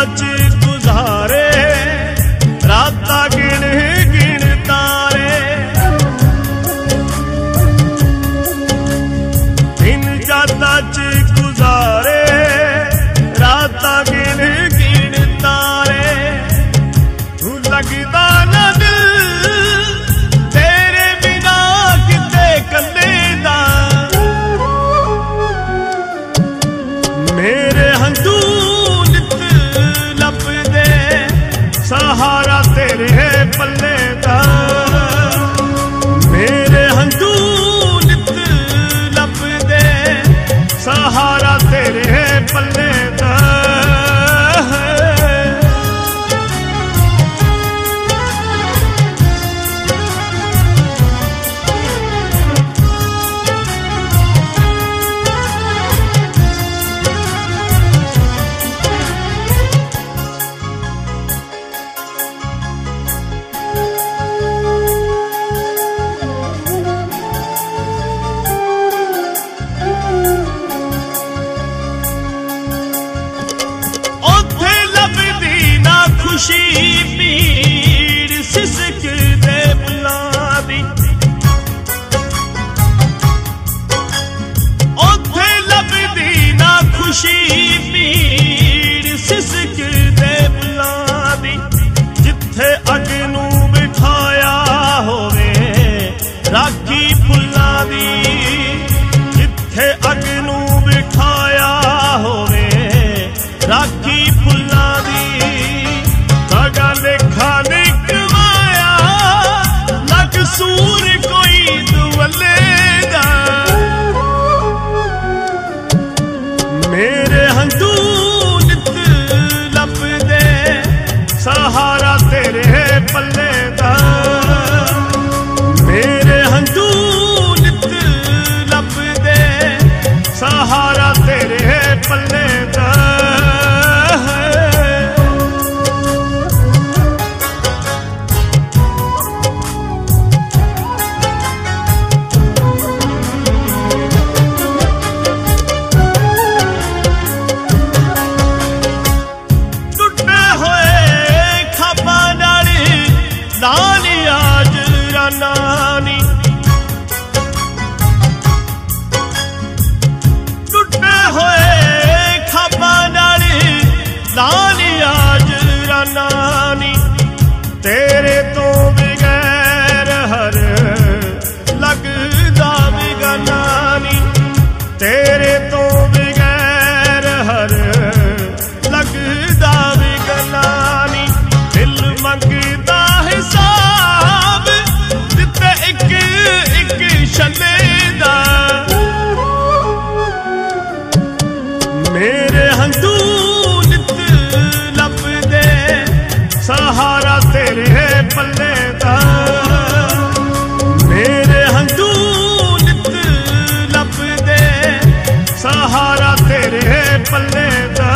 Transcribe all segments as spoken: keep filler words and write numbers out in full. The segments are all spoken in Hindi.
च गुजारे रातां गिण गिण तारे। दिन जातां च गुजारे रातां गिण गिण तारे। तू लगदा ना दिल तेरे बिना किते कल्ले दा। मेरे हंझू नित लभदे सहारा तेरे पल्ले दा। मेरे हंझू नित लभदे सहारा तेरे पल्ले दा। खुशी पीड़ सिसक दे बुलादी। ओथे लभदी ना खुशी पीड़ सिसक दे बुलादी। जिथे अग नूं बिठाया होवे राखी फुल्लां दी। जिथे अग नूं बिठाया होवे राखी फुल्लां दी। लेखा निकवाया ना कसूर कोई दुवले दा। मेरे हंझू नित लभदे सहारा तेरे पल्ले दा। मेरे हंझू नित लभदे सहारा तेरे पल्ले दा। नानी टुटे होए खाबा नाली नानी आज नानी। तेरे तो बगैर हर लगदा बिगनानी। तेरे तो बगैर हर लगदा बिगनानी। दिल मंगदा हिसाब एक एक छले दा। मेरे हंझू नित लभदे सहारा तेरे पल्ले दा। मेरे हंझू नित लभदे सहारा तेरे पल्ले दा।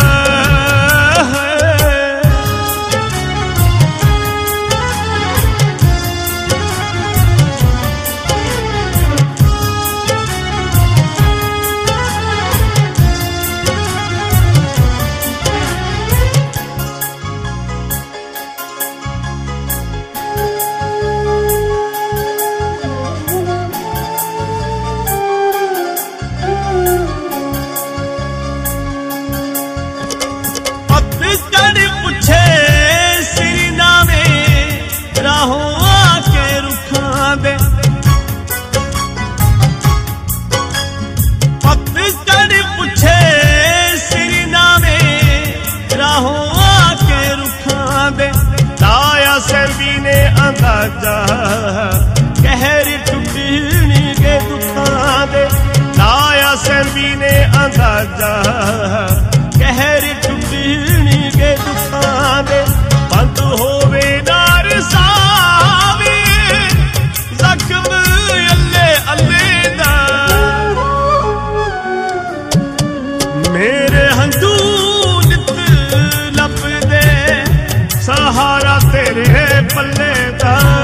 अंदाजा कहर टुटने के दुखां दे। लाया सरबी ने अंदाजा कहर टुटने के दुखां दे। बंद होवे नार सावे जख्म अल्ले अल्ले दा। मेरे हंझू नित लभदे सहारा तेरे पल्ले दा।